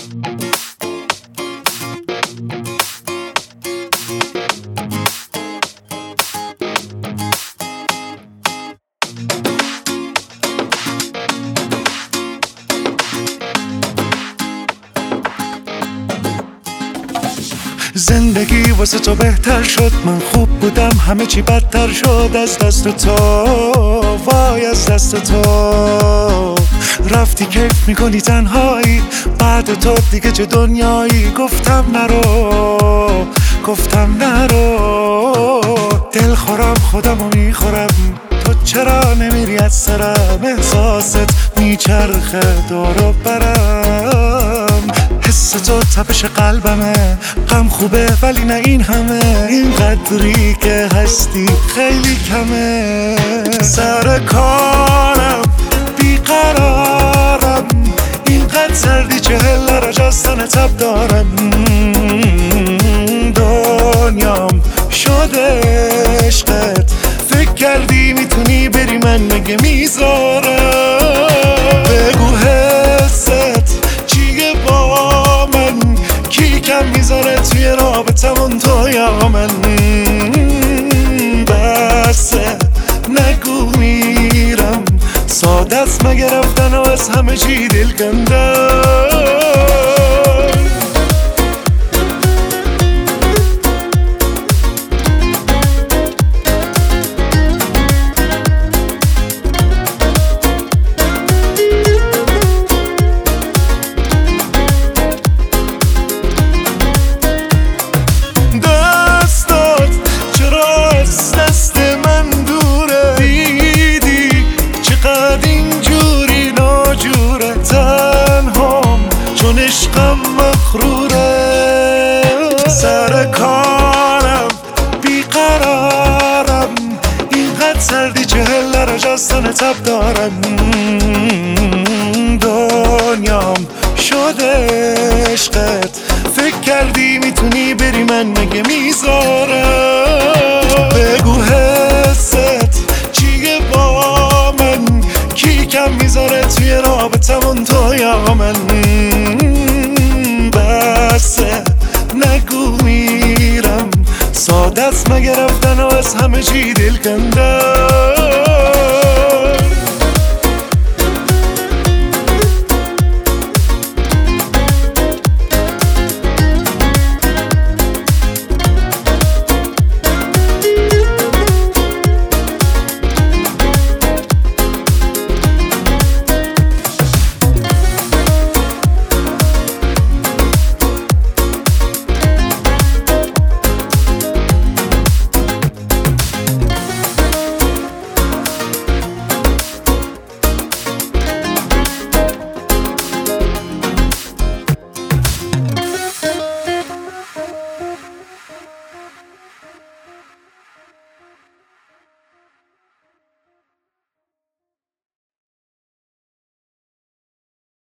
زندگی واسه تو بهتر شد، من خوب بودم همه چی بدتر شد. از دست تو، وای از دست تو رفتی، کیف میکنی تنهایی، بعد تو دیگه چه دنیایی. گفتم نرو دل خورم خودمو میخورم، تو چرا نمیری از سرم؟ احساست میچرخه دور و برم، حس تو تپش قلبمه، غم خوبه ولی نه این همه، این قدری که هستی خیلی کمه. سر کارم بیقرارم، اینقدر سردی 40 درجه از تن تب دارم. دنیام شده عشقت، فکر کردی میتونی بری من مگه میذارم؟ بگو حست چیه با من، کی کم میذاره توی رابطمون تو یا من؟ بسه نگو میرم، ساده است مگه رفتن و از همه چی دل کندم. عشقم مخروره، سر کارم بیقرارم، اینقدر سردی 40 درجه از تن تب دارم. دنیام شده عشقت، فکر کردی میتونی بری من مگه میذارم؟ بگو حست چیه با من، کی کم میذاره توی رابطمون تو یا من؟ بسه نگو میرم، ساده است مگه رفتن و از همه چی دل کندم.